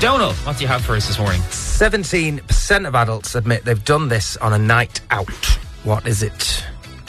Donal, what do you have for us this morning? 17% of adults admit they've done this on a night out. What is it?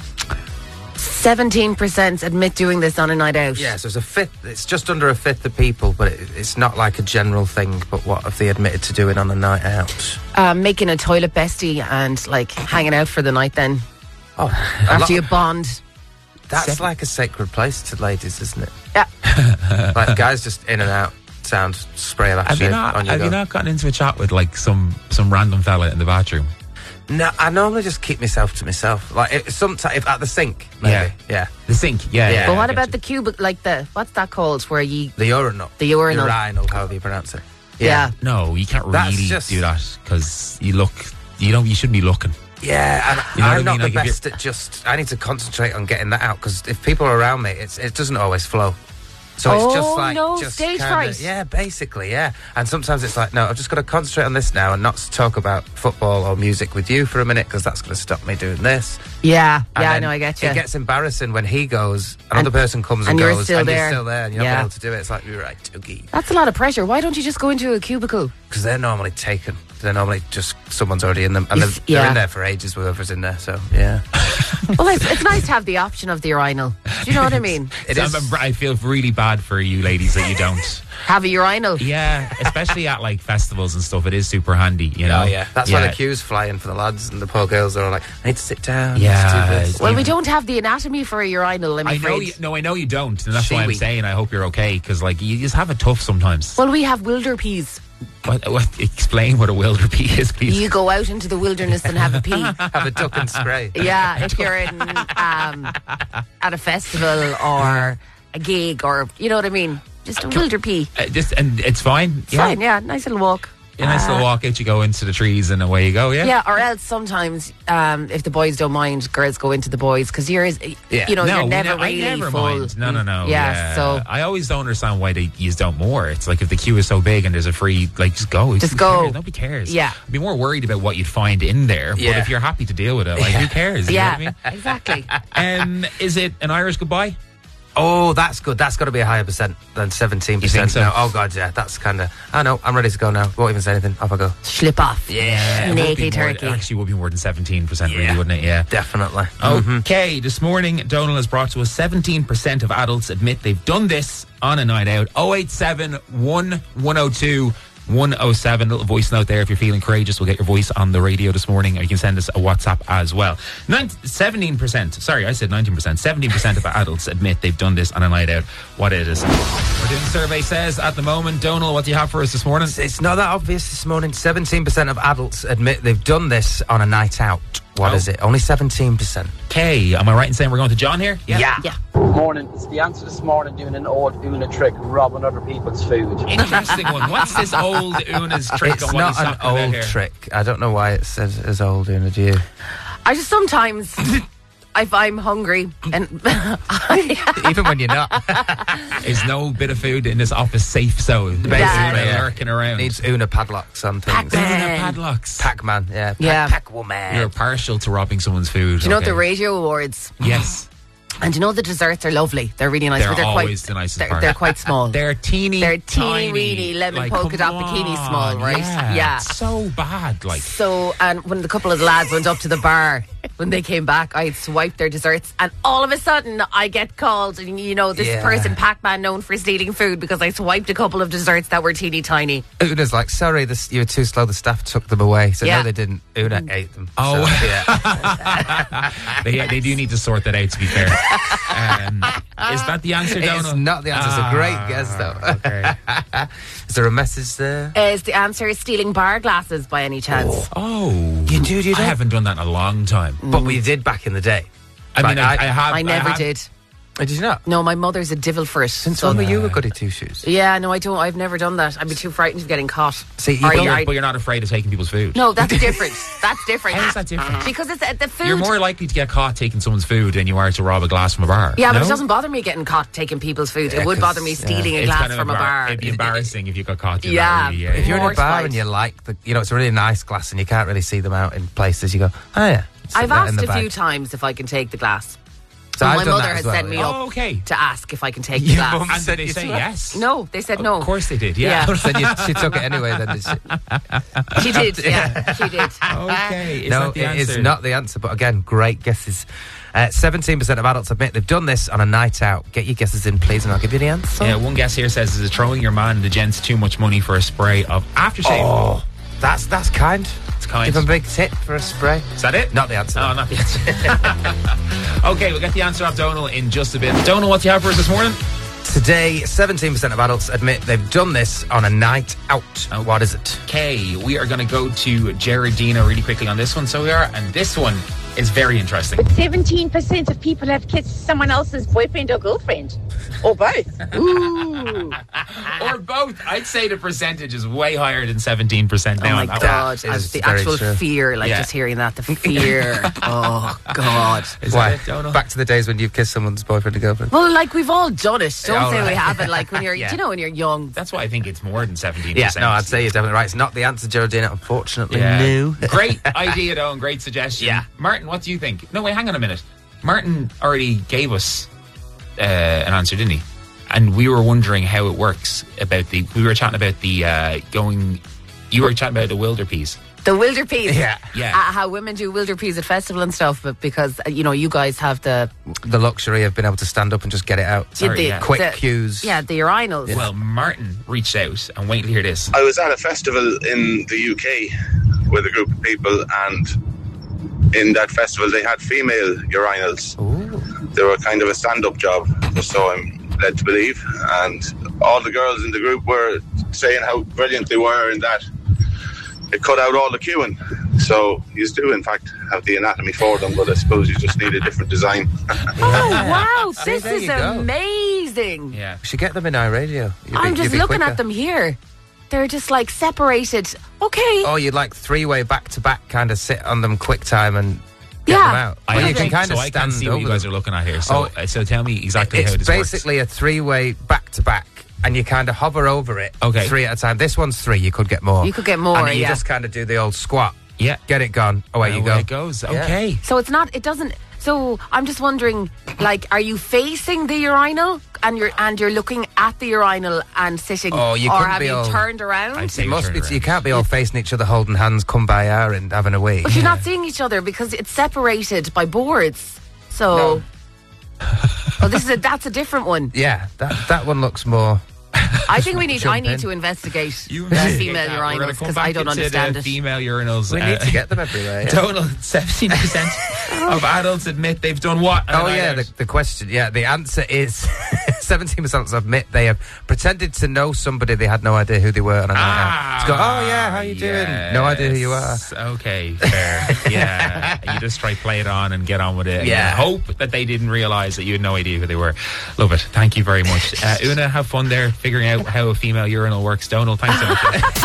17% admit doing this on a night out. Yeah, so it's a fifth. It's just under a fifth of people, but it's not like a general thing. But what have they admitted to doing on a night out? Making a toilet bestie and like hanging out for the night then. Oh, After you bond. That's like a sacred place to ladies, isn't it? Yeah. Like guys just in and out, sound spray that Have shit you on your not gotten into a chat with like some random fella in the bathroom? No, I normally just keep myself to myself. Like if at the sink, maybe. Yeah. The sink, yeah. But what about the cubicle, like what's that called? Where you... The urinal. The urinal. Urinal, however you pronounce it. Yeah. No, you can't really do that because you shouldn't be looking. Yeah, and You know I'm what I not mean? the Like, best at I need to concentrate on getting that out, because if people are around me, it doesn't always flow. So it's just like... stage fright. Yeah, basically, yeah. And sometimes it's like, no, I've just got to concentrate on this now and not talk about football or music with you for a minute, because that's going to stop me doing this. Yeah, And I then know, I get you. It gets embarrassing when he goes, another person comes and and you're goes, still and there. you're still there, and you're not able to do it. It's like, you're right, Toogie. That's a lot of pressure. Why don't you just go into a cubicle? Because they're normally taken. They're normally just, someone's already in them, and they're in there for ages, whoever's in there, so, yeah. Well, it's nice to have the option of the urinal. Do you know what I mean? I feel really bad for you ladies that you don't have a urinal. Yeah, especially at like festivals and stuff. It is super handy, you know. Oh yeah, that's why the queue's flying for the lads, and the poor girls are all like, I need to sit down. Yeah. Well, we don't have the anatomy for a urinal, I'm afraid. I know you don't, and that's why I'm saying I hope you're okay, because like you just have it tough sometimes. Well, we have wilderpees. What? Explain what a wilderpee is, please. You go out into the wilderness and have a pee. Have a duck and spray. Yeah, if you're in at a festival or a gig, or you know what I mean. Just a wilderpee. And it's fine. It's fine, yeah. Nice little walk. A nice little walk out, you go into the trees and away you go, yeah? Yeah, or else sometimes, if the boys don't mind, girls go into the boys, because you're never really full. Mind. No. Yeah, so... I always don't understand why they use don't more. It's like if the queue is so big and there's a free, like, just go. Just go. Cares. Nobody cares. Yeah. I'd be more worried about what you'd find in there, but if you're happy to deal with it, like, who cares? You know what I mean? Exactly. Is it an Irish goodbye? Oh, that's good. That's got to be a higher percent than 17%. You think so? No. Oh, God, yeah. That's kind of... I know. I'm ready to go now. Won't even say anything. Off I go. Slip off. Yeah. Naked turkey. It actually would be more than 17%, really, wouldn't it? Yeah. Definitely. Okay, this morning, Donal has brought to us 17% of adults admit they've done this on a night out. 087 102 107. Little voice note there if you're feeling courageous. We'll get your voice on the radio this morning, or you can send us a WhatsApp as well. 17%, sorry, I said 19%. 17% of adults admit they've done this on a night out. What it is. We're doing the survey says at the moment. Donal, what do you have for us this morning? It's not that obvious this morning. 17% of adults admit they've done this on a night out. What is it? Only 17%. Okay, am I right in saying we're going to John here? Yeah. Morning. It's the answer this morning, doing an old Una trick, robbing other people's food. Interesting one. What's this old Una's trick? It's not an old trick. I don't know why it says as old Una, do you? I just sometimes... if I'm hungry and even when you're not, there's no bit of food in this office safe zone. Basically, lurking around. Needs Una padlocks on things. Una padlocks. Pac-Man, Pac-Woman. You're partial to robbing someone's food. Do you know the radio awards? Yes. And you know the desserts are lovely. They're really nice. They're always the nicest part. They're quite small. They're teeny weeny lemon polka dot bikini small, right? Yeah. It's so bad, like. So, and when the couple of the lads went up to the bar, when they came back, I had swiped their desserts, and all of a sudden I get called, and this person, Pac-Man, known for stealing food because I swiped a couple of desserts that were teeny tiny. Una's like, sorry, you were too slow. The staff took them away. So no, they didn't. Una ate them. Oh, so, yeah. they do need to sort that out, to be fair. Is that the answer, Donal? It's not the answer. It's a great guess, though. Okay. Is there a message there? Is the answer stealing bar glasses by any chance? Oh. You do? I haven't done that in a long time. But we did back in the day. I never did. Did you not? No, my mother's a devil for it. Since when were you a goody two-shoes? Yeah, no, I don't. I've never done that. I'd be too frightened of getting caught. See, but you're not afraid of taking people's food. No, that's different. That's different. How is that different? Because it's the food. You're more likely to get caught taking someone's food than you are to rob a glass from a bar. Yeah, but it doesn't bother me getting caught taking people's food. It would bother me stealing a glass from a bar. It'd be embarrassing if you got caught. Yeah. If you're in a bar and you like it's a really nice glass and you can't really see them out in places, you go, oh yeah. I've asked a few times if I can take the glass. So my I've done mother that has as well, sent me yeah. up Okay. to ask if I can take the Your class. mum And said did they you say to- yes? No, they said no. Of course they did, yeah. Yeah. She took it anyway then, did she? She did, yeah, she did. Okay. Is No, that the it is answer? not the answer, but again, great guesses. 17% of adults admit they've done this on a night out. Get your guesses in, please, and I'll give you the answer. Yeah, one guess here says, is it throwing your man, the gents, too much money for a spray of aftershave? Oh, that's kind. It's kind. Give them a big tip for a spray. Is that it? Not the answer. No, not the answer. Okay, we'll get the answer off Donal in just a bit. Donal, what do you have for us this morning? Today, 17% of adults admit they've done this on a night out. What is it? Okay, we are going to go to Gerardina really quickly on this one. So we are, and this one is very interesting. 17% of people have kissed someone else's boyfriend or girlfriend. Or both. Ooh. Or both. I'd say the percentage is way higher than 17% now. Oh my on that one. God, That and is the very actual true. fear, like Yeah. just hearing that, the fear. Oh God. Is Why? that it, Donal? Back to the days when you've kissed someone's boyfriend or girlfriend. Well, like we've all done it. Don't All say right. we haven't. Like when you're, Yeah. you know, when you're young. That's why I think it's more than 17%. Yeah, no, I'd say you're definitely right. It's not the answer, Geraldine, unfortunately. Yeah. No. Great idea, though, and great suggestion. Yeah. Martin, what do you think? No, wait, hang on a minute. Martin already gave us an answer, didn't he? And we were wondering how it works about we were chatting about you were chatting about the wilder peas. The wilder peas. Yeah. Yeah. How women do wilder peas at festival and stuff, but because you guys have the luxury of being able to stand up and just get it out. Sorry, the, yeah. Quick the- cues. Yeah, the urinals. Well, Martin reached out, and wait to hear this. I was at a festival in the UK with a group of people, and in that festival they had female urinals. Ooh. They were kind of a stand-up job, so I'm led to believe, and all the girls in the group were saying how brilliant they were in that it cut out all the queuing. So you do in fact have the anatomy for them, but I suppose you just need a different design. Oh wow, this there is you go. amazing. Yeah. We should get them in iRadio. I'm just looking at them here. They're just like separated. Okay. Oh, you'd like three-way back-to-back kind of sit on them quick time and get Yeah. them out. I Well, you think- can kind of so I stand can't see what you over guys them. are looking at here. So, so tell me exactly how It's this works. basically a three-way back-to-back, and you kind of hover over it Okay. three at a time. This one's three. You could get more. You could get more, And you yeah. just kind of do the old squat. Yeah. Get it gone. Away you Away go. it goes. Okay. So it's not. It doesn't. So I'm just wondering, like, are you facing the urinal and you're looking at the urinal and sitting, Oh, you or couldn't have be you all- turned around? I'd say It must turn be. around. You can't be all facing each other, holding hands, come by hour and having a wee. But you're not seeing each other because it's separated by boards. So, oh, that's a different one. Yeah, that one looks more. I think I need Jump in. to investigate You the investigate female that. We're gonna urinals come because back I don't into understand the it. female urinals. We need to get them everywhere. Yeah. Donal, 17% of adults admit they've done what? Oh yeah, the question. Yeah, the answer is 17% admit they have pretended to know somebody they had no idea who they were on a night out. It's go, oh yeah, how you doing? No idea who you are. Yes. Okay, fair. Yeah, you just try to play it on and get on with it. And Yeah. hope that they didn't realise that you had no idea who they were. Love it. Thank you very much. Una, have fun there figuring out how a female urinal works. Donal, thanks so much.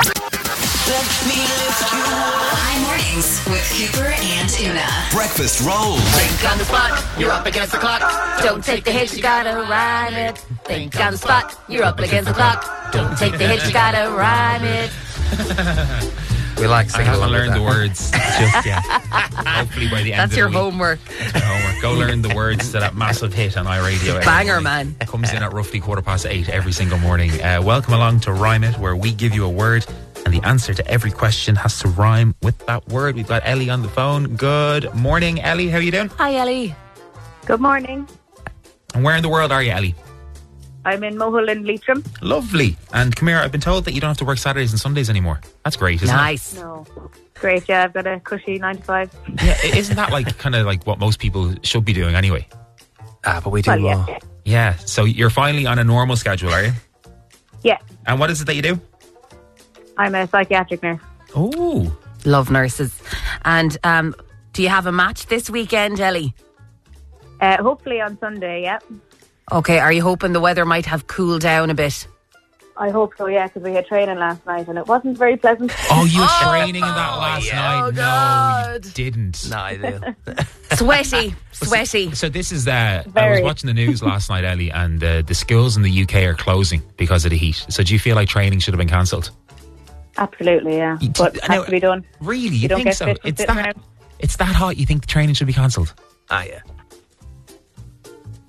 High mornings with Cooper and Una. Breakfast rolls. Think on the spot, you're up against the clock. Don't take the hit, you gotta rhyme it. Think on the spot, you're up against the clock. Don't take the hit, you gotta rhyme it. We like I singing haven't along with learned the that. words just yet. Hopefully by the end That's of your the week. homework. Homework. Go learn the words to that massive hit on iRadio. every Banger, morning. man. Comes in at roughly 8:15 every single morning. Welcome along to Rhyme It, where we give you a word and the answer to every question has to rhyme with that word. We've got Ellie on the phone. Good morning, Ellie. How are you doing? Hi, Ellie. Good morning. And where in the world are you, Ellie? I'm in Mohill in Leitrim. Lovely. And come here, I've been told that you don't have to work Saturdays and Sundays anymore. That's great, isn't Nice. No. Great, yeah, I've got a cushy 9 to 5. it? Yeah, isn't that like kind of like what most people should be doing anyway? Ah, but we do Well, more. yeah. Yeah. So you're finally on a normal schedule, are you? Yeah, And what is it that you do? I'm a psychiatric nurse. Oh. Love nurses. And do you have a match this weekend, Ellie? Hopefully on Sunday, yeah. Okay, are you hoping the weather might have cooled down a bit? I hope so, yeah, because we had training last night and it wasn't very pleasant. Oh, you were training in that last night? Oh, no, God. you didn't. Not ideal. Sweaty. Sweaty. So this is I was Very. watching the news last night, Ellie, and the schools in the UK are closing because of the heat. So do you feel like training should have been cancelled? Absolutely, yeah. But it has to be done. Really, You you don't think get so? fit from It's sitting that around. it's that hot. You think the training should be cancelled? Ah, yeah.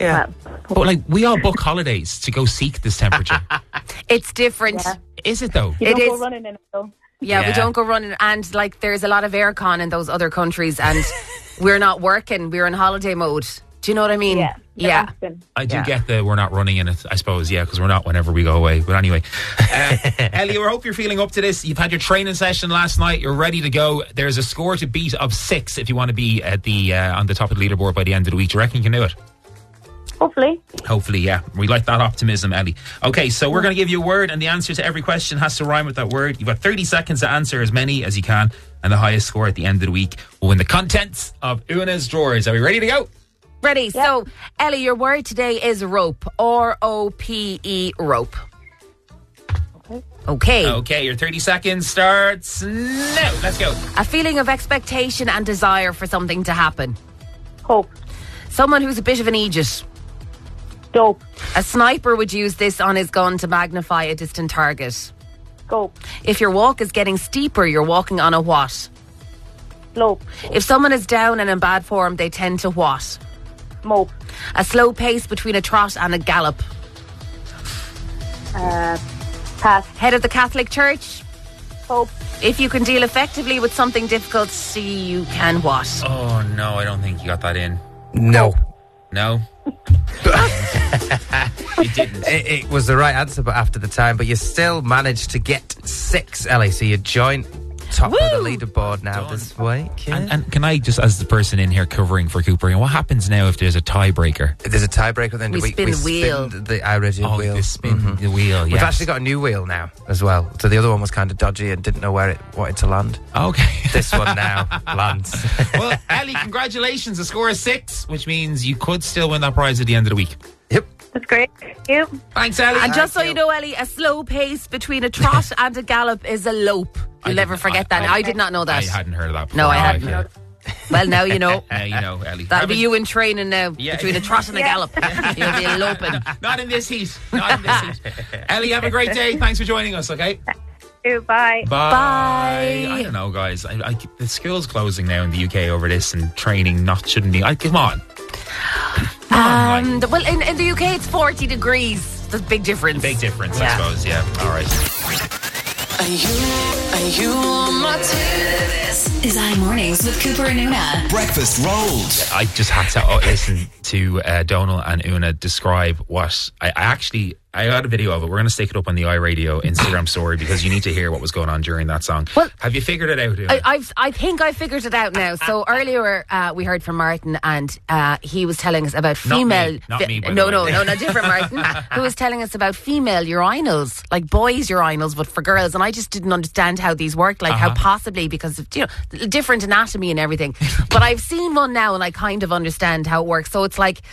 Yeah. But like, we all book holidays to go seek this temperature. It's different. Yeah. Is it though? You It don't go is. running in it, though. Yeah, we Yeah. don't go running. And like, there's a lot of aircon in those other countries, and we're not working. We're in holiday mode. Do you know what I mean? Yeah. Yeah. I do Yeah. get that we're not running in it, I suppose, yeah, because we're not whenever we go away. But anyway, Ellie, I hope you're feeling up to this. You've had your training session last night. You're ready to go. There's a score to beat of 6 if you want to be at the on the top of the leaderboard by the end of the week. Do you reckon you can do it? Hopefully. Hopefully, yeah. We like that optimism, Ellie. Okay, so we're going to give you a word, and the answer to every question has to rhyme with that word. You've got 30 seconds to answer as many as you can, and the highest score at the end of the week will win the contents of Una's drawers. Are we ready to go? Ready. So, Ellie, your word today is rope. R-O-P-E, rope. Okay. Okay, your 30 seconds starts now. Let's go. A feeling of expectation and desire for something to happen. Hope. Someone who's a bit of an idiot. Dope. A sniper would use this on his gun to magnify a distant target. Scope. If your walk is getting steeper, you're walking on a what? Slope. If someone is down and in bad form, they tend to what? Mope. A slow pace between a trot and a gallop. Pass. Head of the Catholic Church. Hope. If you can deal effectively with something difficult, see you can what? Oh, no, I don't think you got that in. No. No? You didn't. It was the right answer, but after the time. But you still managed to get 6, Ellie. So you join top of the Woo! leaderboard now this week. Yeah. And can I just, as the person in here covering for Cooper, what happens now if there's a tiebreaker? There's a tiebreaker at the end of the We week. spin the wheel. Spin the iRadio wheel. They spin the wheel, We've yes. actually got a new wheel now as well. So the other one was kind of dodgy and didn't know where it wanted to land. Okay. This one now lands. Well, Ellie, congratulations. The score is 6, which means you could still win that prize at the end of the week. Yep. That's great. Thank you. Thanks, Ellie. And just so you know, Ellie, a slow pace between a trot and a gallop is a lope. You'll never forget that. I did not know that. I hadn't heard of that before. No, I hadn't. Well, now you know. You know, Ellie. That'll be you in training now. Yeah. Between a trot and a gallop. You'll be eloping. Not in this heat. Not in this heat. Ellie, have a great day. Thanks for joining us, okay? Bye. Bye. Bye. I don't know, guys. The school's closing now in the UK over this, and training shouldn't be. Come on. Well, in the UK, it's 40 degrees. There's a big difference. Big difference, Yeah. I suppose. Yeah. All right. Are you on my team? This is iMornings with Cooper and Una. Breakfast rolled. I just had to listen to Donal and Una describe what I got a video of it. We're going to stick it up on the iRadio Instagram story because you need to hear what was going on during that song. Well, have you figured it out, Una? I think I figured it out now. So earlier we heard from Martin, and he was telling us about female. Not me, by the no, way. no, different Martin, who was telling us about female urinals, like boys' urinals, but for girls. And I just didn't understand how these worked, like how possibly because of different anatomy and everything. But I've seen one now, and I kind of understand how it works. So it's like.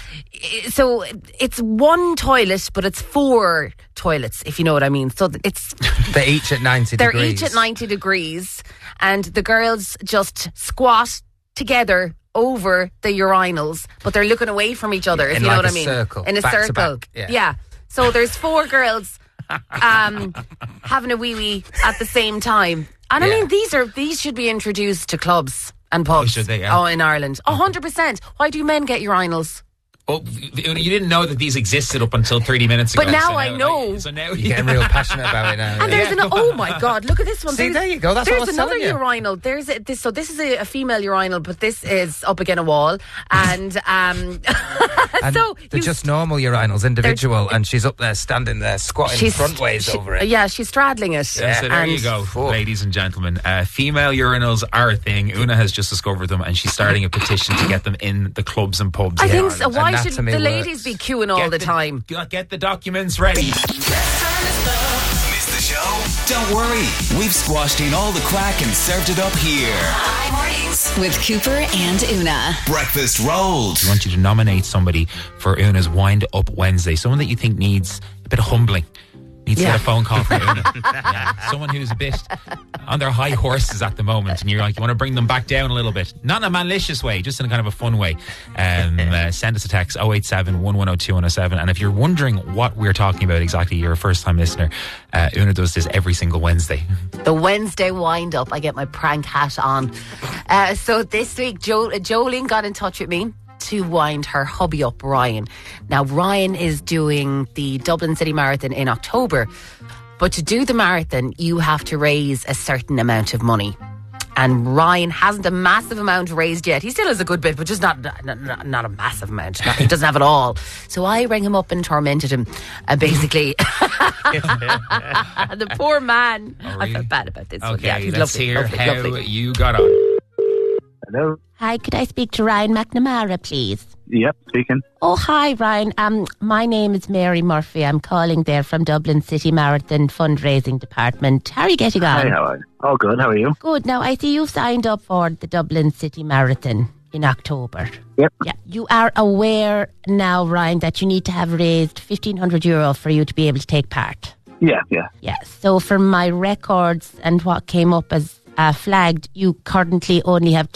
So it's one toilet, but it's 4 toilets, if you know what I mean. So it's They're each at 90 they're degrees. each at 90 degrees, and the girls just squat together over the urinals, but they're looking away from each other, if In you know like what a I mean. circle, In a back to circle. back, yeah. Yeah. So there's 4 girls having a wee at the same time. And I Yeah. mean, these should be introduced to clubs and pubs. should they? Yeah. Oh, in Ireland. 100%. Why do men get urinals? Oh, you didn't know that these existed up until 30 minutes ago. But now I know. So now You're getting real passionate about it now. And there's oh my God, look at this one. See, there you go. That's there's what I was another telling you. urinal. So this is a female urinal, but this is up against a wall. And And so they're just normal urinals, individual, and she's up there standing there, squatting she's frontways over it. Yeah, she's straddling it. So there And you go, Fuck. ladies and gentlemen. Female urinals are a thing. Una has just discovered them, and she's starting a petition to get them in the clubs and pubs. I in think so. Ireland. Why should Anatomy the works. ladies be queuing all the time? Get the documents ready. Missed the show? Don't worry. We've squashed in all the crack and served it up here. iMornings with Cooper and Una. Breakfast rolled. I want you to nominate somebody for Una's Wind Up Wednesday. Someone that you think needs a bit of humbling. Needs to Yeah. get a phone call from Una. Yeah. Someone who's a bit on their high horses at the moment, and you're like, you want to bring them back down a little bit. Not in a malicious way, just in a kind of a fun way. Send us a text, 087 1102 107. And if you're wondering what we're talking about exactly, you're a first-time listener, Una does this every single Wednesday. The Wednesday wind up. I get my prank hat on. So this week, Jolene got in touch with me. to wind her hubby up, Ryan. Now, Ryan is doing the Dublin City Marathon in October, but to do the marathon, you have to raise a certain amount of money. And Ryan hasn't a massive amount raised yet. He still has a good bit, but just not a massive amount. He doesn't have it all. So I rang him up and tormented him. And basically, the poor man. Oh, really? I felt bad about this. Okay, Yeah, he's let's lovely, hear lovely, how lovely. you got on. Hello. Hi, could I speak to Ryan McNamara, please? Yep, speaking. Oh, hi, Ryan. My name is Mary Murphy. I'm calling there from Dublin City Marathon Fundraising Department. How are you getting on? Hi, how are you? Oh, good. How are you? Good. Now, I see you've signed up for the Dublin City Marathon in October. Yep. Yeah. You are aware now, Ryan, that you need to have raised €1,500 for you to be able to take part. Yeah. Yeah. So from my records and what came up as flagged, you currently only have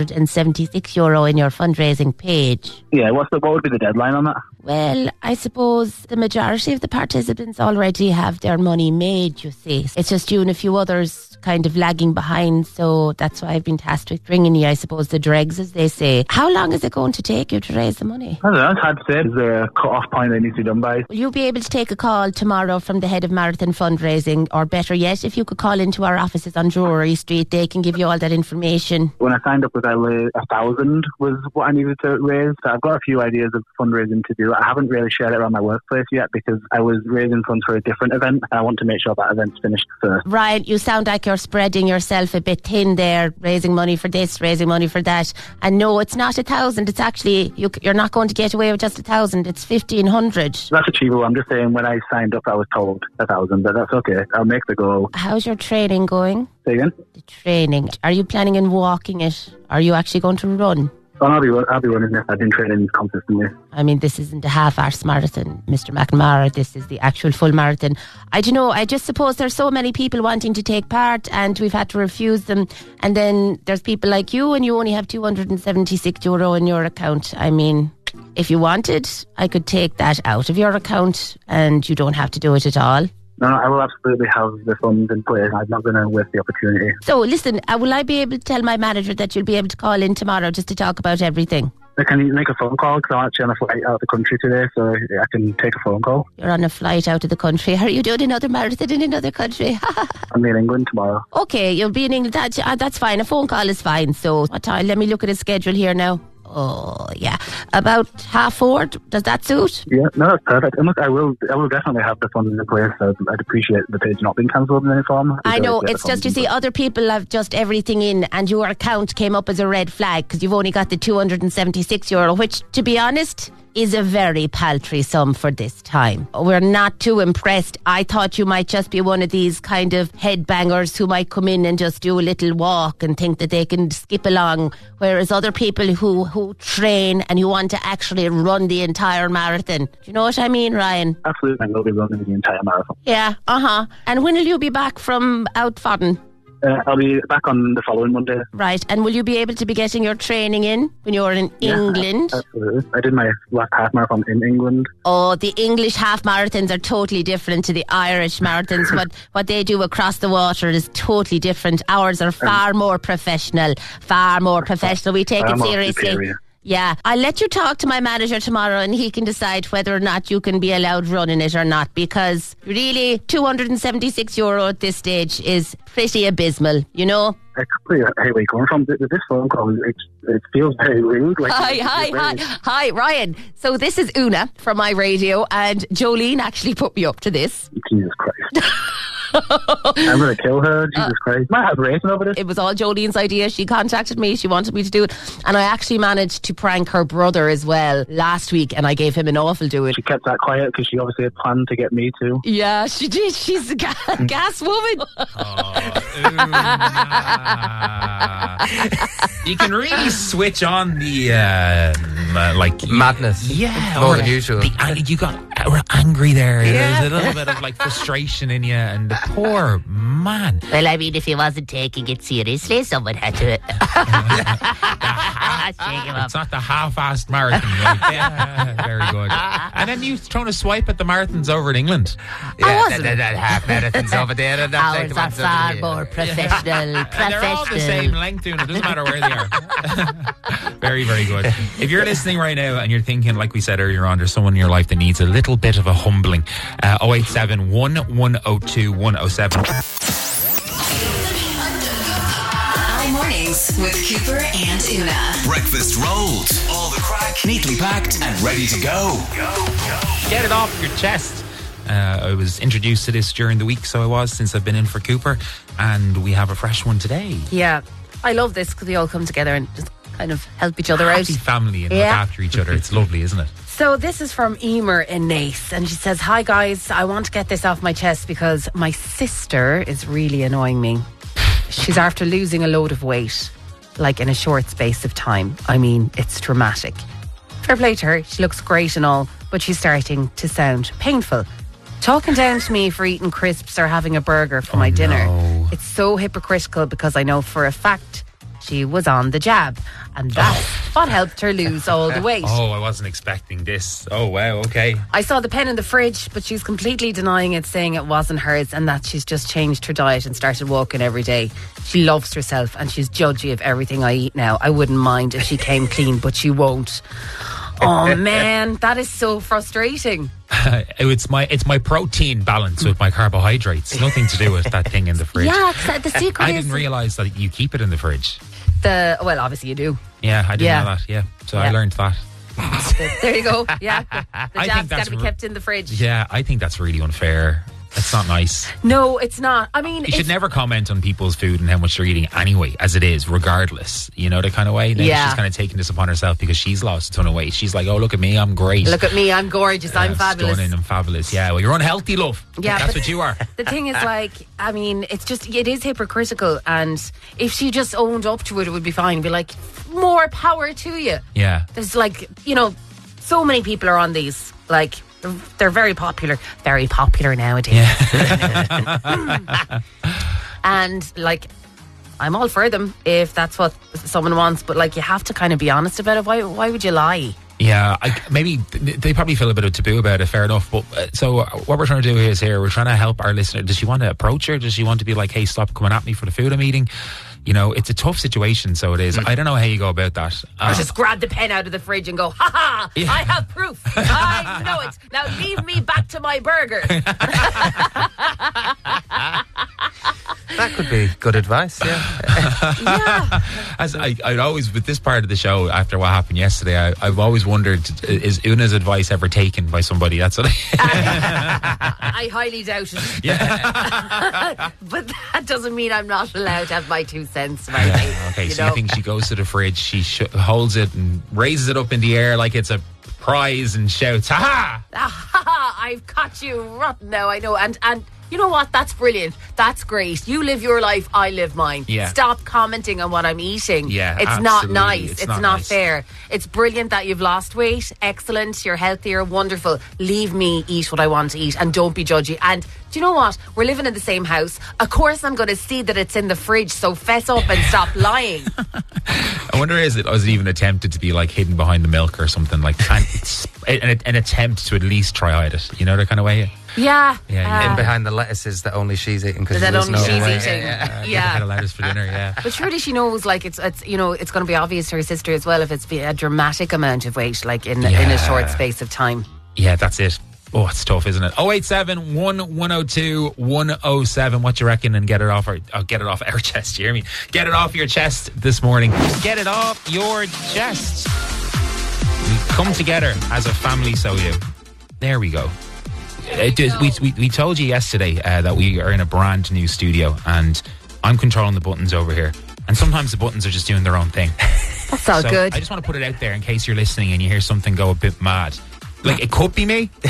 €276 in your fundraising page. Yeah, what would be the deadline on that? Well, I suppose the majority of the participants already have their money made, you see. It's just you and a few others kind of lagging behind, so that's why I've been tasked with bringing you, I suppose, the dregs, as they say. How long is it going to take you to raise the money? I don't know, it's hard to say. Is there a cut-off point that needs to be done by? Will you be able to take a call tomorrow from the head of marathon fundraising, or better yet, if you could call into our offices on Drury Street, they can give you all that information. When I signed up with LA, 1,000 was what I needed to raise. So I've got a few ideas of fundraising to do. I haven't really shared it around my workplace yet because I was raising funds for a different event and I want to make sure that event's finished first. Ryan, you sound like you're spreading yourself a bit thin there, raising money for this, raising money for that. And no, it's not 1,000. It's actually, you're not going to get away with just 1,000. It's 1,500. That's achievable. I'm just saying when I signed up, I was told 1,000, but that's okay. I'll make the goal. How's your training going? Say again? The training. Are you planning on walking it? Are you actually going to run? Well, I'll be running this. I've been training consistently. I mean, this isn't a half-arse marathon, Mr. McNamara. This is the actual full marathon. I don't know. I just suppose there's so many people wanting to take part and we've had to refuse them. And then there's people like you and you only have €276 in your account. I mean, if you wanted, I could take that out of your account and you don't have to do it at all. No, I will absolutely have the funds in place. I'm not going to waste the opportunity. So, listen, will I be able to tell my manager that you'll be able to call in tomorrow just to talk about everything? Can you make a phone call? Because I'm actually on a flight out of the country today, so I can take a phone call. You're on a flight out of the country. Are you doing another marathon in another country? I'm in England tomorrow. Okay, you'll be in England. That's fine. A phone call is fine. So, what time? Let me look at his schedule here now. Oh, yeah. About 4:30. Does that suit? Yeah, no, that's perfect. And look, I will definitely have the funds in place. I'd appreciate the page not being cancelled in any form. I know, it's just, you see, other people have just everything in and your account came up as a red flag because you've only got the €276, which, to be honest, is a very paltry sum for this time. We're not too impressed. I thought you might just be one of these kind of headbangers who might come in and just do a little walk and think that they can skip along, whereas other people who train and who want to actually run the entire marathon. Do you know what I mean, Ryan? Absolutely, I will be running the entire marathon. Yeah, And when will you be back from Outfodden? I'll be back on the following Monday. Right, and will you be able to be getting your training in when you're in England? Absolutely. I did my last half marathon in England. Oh, the English half marathons are totally different to the Irish marathons. What they do across the water is totally different. Ours are far more professional. We take it seriously. Superior. Yeah, I'll let you talk to my manager tomorrow and he can decide whether or not you can be allowed running it or not, because really €276 at this stage is pretty abysmal, you know? I completely hate where you're coming from. This phone call, it feels very rude. Hi, Ryan. So this is Una from my radio and Jolene actually put me up to this. Jesus Christ. I'm going to kill her. Jesus Christ. Might have racing over this. It was all Jolene's idea. She contacted me. She wanted me to do it. And I actually managed to prank her brother as well last week and I gave him an awful do it. She kept that quiet because she obviously had planned to get me too. Yeah, she did. She's a gas woman. You can really switch on the madness. Yeah, more than usual. We're angry there. Yeah. There's a little bit of frustration in you, and the poor man. Well, I mean, if he wasn't taking it seriously, someone had to. It's not the half-assed marathon. Right? Yeah, very good. And then you throwing a swipe at the marathons over in England. That half marathons over there. And Ours are far more professional. They're all the same length, Una. It doesn't matter where they are. Very, very good. If you're listening right now and you're thinking, like we said earlier on, there's someone in your life that needs a little bit of a humbling, 087 1102 107. Mornings with Cooper and Una. Breakfast rolled. All the crack neatly packed and ready to go. Get it off your chest. I was introduced to this during the week, so I was, since I've been in for Cooper, and we have a fresh one today. Yeah, I love this because we all come together and just kind of help each other out. Happy family and look after each other. It's lovely, isn't it? So this is from Emer in Nace, and she says, "Hi guys, I want to get this off my chest because my sister is really annoying me. She's after losing a load of weight, like in a short space of time. I mean, it's dramatic. Fair play to her, she looks great and all, but she's starting to sound painful. Talking down to me for eating crisps or having a burger for my dinner. No. It's so hypocritical because I know for a fact she was on the jab, and that's what helped her lose all the weight. Oh, I wasn't expecting this. Oh, wow, okay. I saw the pen in the fridge, but she's completely denying it, saying it wasn't hers and that she's just changed her diet and started walking every day. She loves herself and she's judgy of everything I eat now. I wouldn't mind if she came clean, but she won't. Oh man, that is so frustrating. It's my protein balance with my carbohydrates. Nothing to do with that thing in the fridge. Yeah, the secret I is... didn't realise that you keep it in the fridge. Well, obviously you do. Yeah, I didn't know that. Yeah, so I learned that. There you go. Yeah, the I jab's think got that's to be kept in the fridge. Yeah, I think that's really unfair. That's not nice. No, it's not. I mean, you should never comment on people's food and how much they're eating anyway, as it is, regardless. You know, the kind of way. Maybe she's kind of taking this upon herself because she's lost a ton of weight. She's like, oh, look at me, I'm great. Look at me, I'm gorgeous, I'm fabulous. Stunning and fabulous. Yeah, well, you're unhealthy, love. Yeah, that's what you are. The thing is, like, I mean, it is hypocritical, and if she just owned up to it, it would be fine. Be like, more power to you. Yeah. There's like, so many people are on these, like, they're very popular nowadays. Yeah. And like, I'm all for them if that's what someone wants, but like, you have to kind of be honest about it. Why would you lie? Yeah, maybe they probably feel a bit of taboo about it, fair enough. But so what we're trying to do is we're trying to help our listener. Does she want to approach her? Does she want to be like, hey, stop coming at me for the food I'm eating? It's a tough situation, so it is. I don't know how you go about that. Or just grab the pen out of the fridge and go, ha ha, yeah. I have proof. I know it. Now leave me back to my burger. That could be good advice, yeah. As I'd always, with this part of the show, after what happened yesterday, I've always wondered, is Una's advice ever taken by somebody? That's what I highly doubt it. Yeah. But that doesn't mean I'm not allowed to have my 2 cents about it. Okay, so you think she goes to the fridge, she holds it and raises it up in the air like it's a prize and shouts, ha ha! I've caught you rotten now, I know. And you know what? That's brilliant. That's great. You live your life, I live mine. Yeah. Stop commenting on what I'm eating. Yeah, it's absolutely. not nice. It's not nice. fair. It's brilliant that you've lost weight. Excellent. You're healthier. Wonderful. Leave me eat what I want to eat and don't be judgy. And do you know what? We're living in the same house. Of course I'm going to see that it's in the fridge, so fess up and stop lying. I wonder, was it even attempted to be like hidden behind the milk or something like an attempt to at least try hide it, the kind of way? Yeah. In behind the lettuces that only she's eating because that only she's eating. Yeah. Had a lettuce for dinner. Yeah. But surely she knows, like, it's it's going to be obvious to her sister as well if it's a dramatic amount of weight, like in a short space of time. Yeah, that's it. Oh, it's tough, isn't it? 087 1102 107. What do you reckon? And get it off our chest. You hear me? Get it off your chest this morning. Get it off your chest. We come together as a family, so do. There we go. We told you yesterday that we are in a brand new studio, and I'm controlling the buttons over here. And sometimes the buttons are just doing their own thing. That's all good. I just want to put it out there in case you're listening and you hear something go a bit mad. Like, it could be me.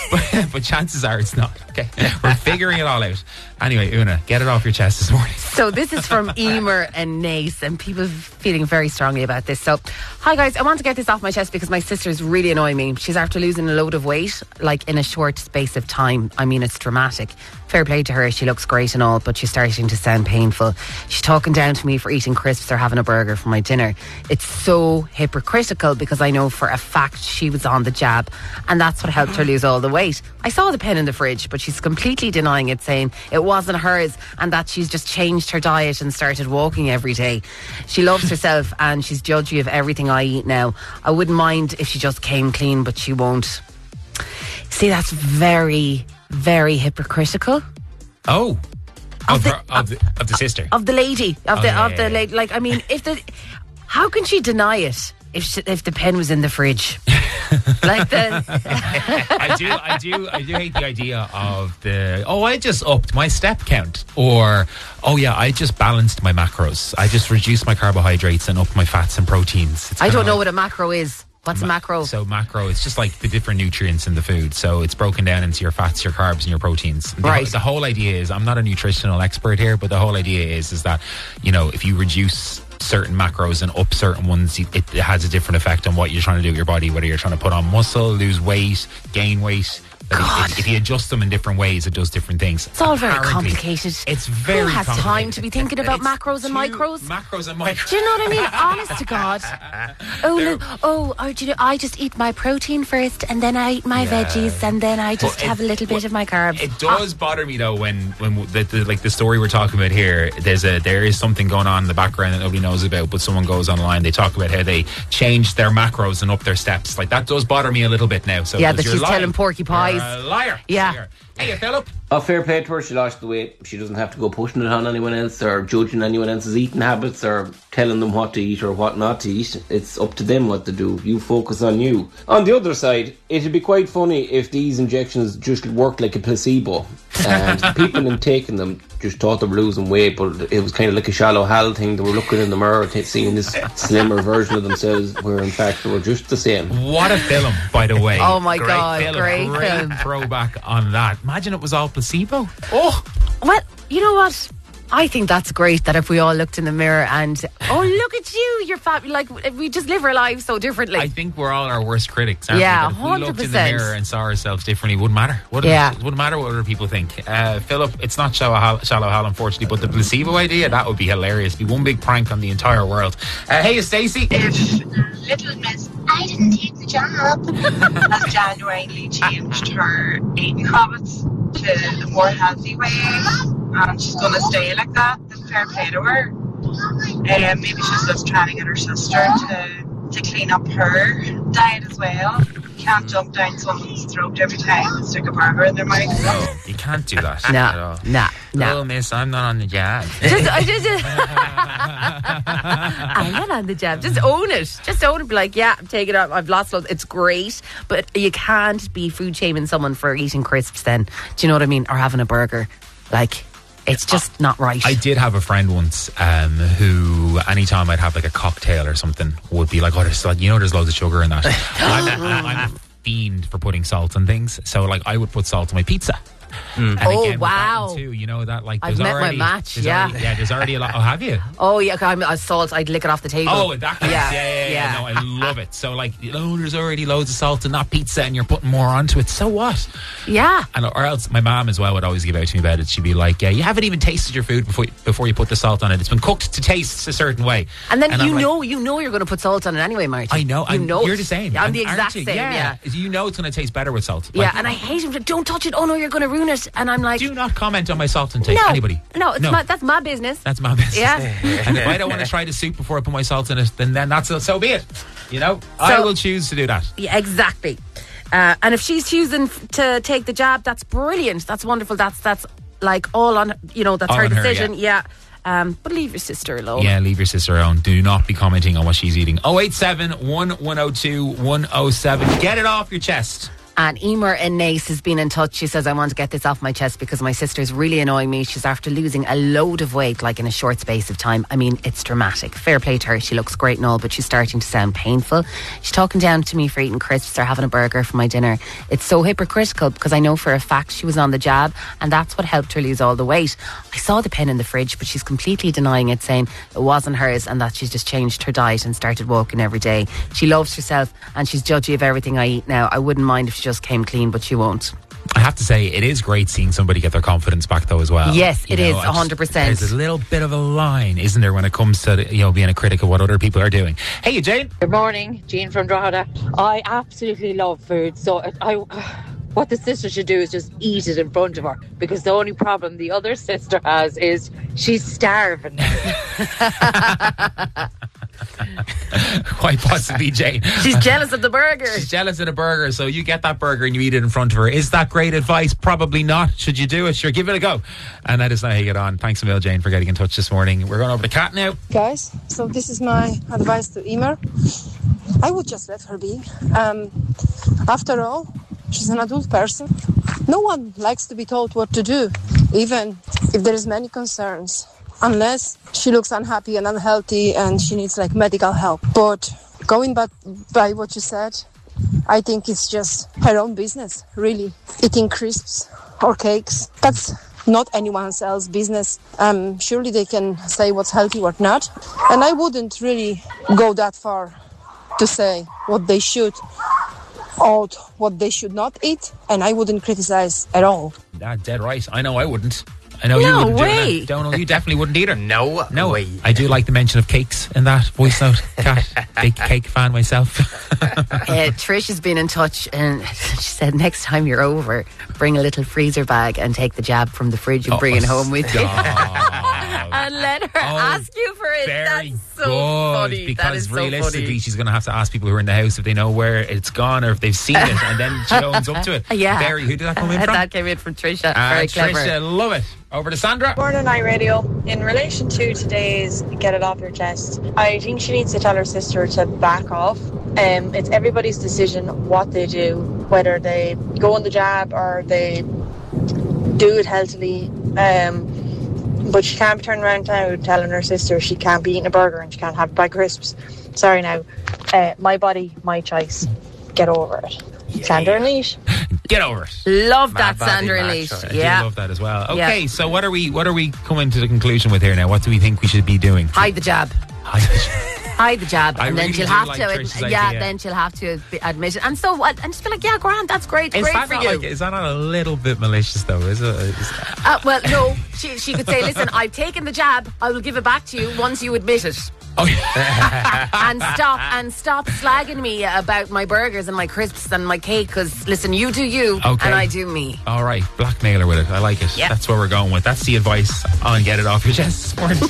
but chances are it's not. Okay, we're figuring it all out. Anyway, Una, get it off your chest this morning. So this is from Emer and Nace, and people feeling very strongly about this. So, hi guys, I want to get this off my chest because my sister's really annoying me. She's after losing a load of weight, like in a short space of time. I mean, it's dramatic. Fair play to her, she looks great and all, but she's starting to sound painful. She's talking down to me for eating crisps or having a burger for my dinner. It's so hypocritical because I know for a fact she was on the jab, and that's what helped her lose all the weight. I saw the pen in the fridge, but she's completely denying it, saying it wasn't hers and that she's just changed her diet and started walking every day. She loves herself and she's judgy of everything I eat now. I wouldn't mind if she just came clean, but she won't. See, that's very, very hypocritical. Oh, of the sister, of the lady, of the lady. Like, I mean, how can she deny it if the pen was in the fridge? Like I do hate the idea of I just upped my step count, or I just balanced my macros. I just reduced my carbohydrates and upped my fats and proteins. I don't know what a macro is. What's a macro? So macro, it's just like the different nutrients in the food. So it's broken down into your fats, your carbs, and your proteins. Right. The whole idea is, I'm not a nutritional expert here, but the whole idea is that, if you reduce certain macros and up certain ones, it has a different effect on what you're trying to do with your body, whether you're trying to put on muscle, lose weight, gain weight. If you adjust them in different ways, it does different things. It's all very complicated. It's very Who has complicated. time to be thinking about macros and micros? Macros and micros. Do you know what I mean? Honest to God. I just eat my protein first, and then I eat my veggies, and then I just have a little bit of my carbs. It does bother me though when the story we're talking about here. There is something going on in the background that nobody knows about, but someone goes online. They talk about how they changed their macros and up their steps. Like, that does bother me a little bit now. So yeah, that she's telling Porky Pies. Liar. Yeah. Hey, Philip. Fair play to her. She lost the weight. She doesn't have to go pushing it on anyone else or judging anyone else's eating habits or telling them what to eat or what not to eat. It's up to them what to do. You focus on you. On the other side, it'd be quite funny if these injections just worked like a placebo and people in taking them just thought they were losing weight, but it was kind of like a shallow Hal thing. They were looking in the mirror, seeing this slimmer version of themselves, where in fact they were just the same. What a film, by the way. Oh my God, great film. Throwback on that. Imagine it was all placebo. Oh, well, you know what? I think that's great that if we all looked in the mirror and, look at you, you're fat. Like, we just live our lives so differently. I think we're all our worst critics, aren't yeah, we? But if 100%. we looked in the mirror and saw ourselves differently, it wouldn't matter. It wouldn't matter what other people think. Philip, it's not shallow Hal, unfortunately, but the placebo idea, that would be hilarious. It'd be one big prank on the entire world. Hey, Stacey. If Little Miss I didn't take the job has genuinely changed her eating habits to a more healthy way, and she's going to stay like that, then fair play to her. Maybe she's just trying to get her sister to clean up her diet as well. You can't jump down someone's throat every time and stick a burger in their mouth. No, you can't do that. No. Little Miss, I'm not on the job. I'm not on the job. Just own it. Just own it. Be like, yeah, I'm taking it out. I've lost loads. It's great. But you can't be food shaming someone for eating crisps then. Do you know what I mean? Or having a burger. Like, it's just not right. I did have a friend once who, anytime I'd have like a cocktail or something, would be like, there's loads of sugar in that. I'm a fiend for putting salt on things. So like, I would put salt on my pizza. And again, wow. Too, that like I've met my match, there's already a lot. Oh, have you? Oh yeah, I'm a salt. I'd lick it off the table. Oh, in that case, yeah. No, I love it. So like, there's already loads of salt in that pizza, and you're putting more onto it. So what? Yeah. And or else, my mom as well would always give out to me about it. She'd be like, "Yeah, you haven't even tasted your food before you put the salt on it. It's been cooked to taste a certain way." And then you know you're going to put salt on it anyway, Martin. I know. You're the same. I'm the exact same. Yeah. You know it's going to taste better with salt. Yeah, and I hate him. Don't touch it. Oh no, you're going to ruin it. And I'm like, do not comment on my salt intake. Anybody? No, that's my business. That's my business. Yeah. And if I don't want to try the soup before I put my salt in it, then that's so be it. I will choose to do that. Yeah, exactly. And if she's choosing to take the jab, that's brilliant. That's wonderful. That's like all on. That's all her Her, decision. yeah. But leave your sister alone. Yeah, leave your sister alone. Do not be commenting on what she's eating. 087 1102 107. Get it off your chest. And Emer in Nace has been in touch. She says, I want to get this off my chest because my sister's really annoying me. She's after losing a load of weight, like in a short space of time. I mean, it's dramatic. Fair play to her. She looks great and all, but she's starting to sound painful. She's talking down to me for eating crisps or having a burger for my dinner. It's so hypocritical because I know for a fact she was on the jab and that's what helped her lose all the weight. I saw the pen in the fridge, but she's completely denying it, saying it wasn't hers and that she's just changed her diet and started walking every day. She loves herself and she's judgy of everything I eat now. I wouldn't mind if she just came clean, but she won't. I have to say, it is great seeing somebody get their confidence back, though, as well. Yes, it is, 100%. There's a little bit of a line, isn't there, when it comes to being a critic of what other people are doing. Hey, Jane. Good morning, Jean from Drogheda. I absolutely love food, so what the sister should do is just eat it in front of her, because the only problem the other sister has is she's starving. Quite possibly, Jane. She's jealous of the burger. She's jealous of the burger, so you get that burger and you eat it in front of her. Is that great advice? Probably not. Should you do it? Sure, give it a go. And let us know how you get on. Thanks a million, Jane, for getting in touch this morning. We're going over to Kat now. Guys, so this is my advice to Emer. I would just let her be. After all, she's an adult person. No one likes to be told what to do, even if there is many concerns. Unless she looks unhappy and unhealthy and she needs like medical help. But going by what you said, I think it's just her own business, really. Eating crisps or cakes, that's not anyone else's business. Surely they can say what's healthy or not. And I wouldn't really go that far to say what they should or what they should not eat. And I wouldn't criticize at all. That's dead right. I know I wouldn't. I know you wouldn't do that. Donald, you definitely wouldn't either. No way. I do like the mention of cakes in that voice note, Kat. Big cake fan myself. Trish has been in touch and she said next time you're over, bring a little freezer bag and take the jab from the fridge and bring it home with you. And let her ask you for it. Very That's so good, funny. because that is realistically so funny. she's going to have to ask people who are in the house if they know where it's gone or if they've seen it, and then she owns up to it. Yeah. Very. Who did that come in from? That came in from Trisha. Very clever. Trisha, love it. Over to Sandra. Morning, iRadio. In relation to today's get it off your chest, I think she needs to tell her sister to back off. It's everybody's decision what they do, whether they go on the jab or they do it healthily. But she can't be turning around now telling her sister she can't be eating a burger and she can't have a bag of crisps. Sorry now. My body, my choice. Get over it. Yeah. Sandra and Leash. Get over it. Love that, Sandra and Leash. Yeah, I do love that as well. Okay, so what are we coming to the conclusion with here now? What do we think we should be doing? Hide the jab. Hide the jab, and then she'll have to. Then she'll have to admit it. And so what? And just be like, yeah, grand, that's great, great for you. Is that not a little bit malicious though? Is it? Well, no. She could say, listen, I've taken the jab. I will give it back to you once you admit it. Oh, yeah. and stop slagging me about my burgers and my crisps and my cake, because listen, you do you and I do me. All right, blackmail her with it. I like it. Yep. That's what we're going with. That's the advice on Get It Off Your Chest this morning.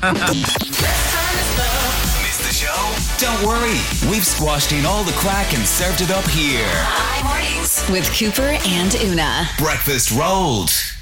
Missed the show? Don't worry, we've squashed in all the crack and served it up here. Mornings with Cooper and Una. Breakfast rolled.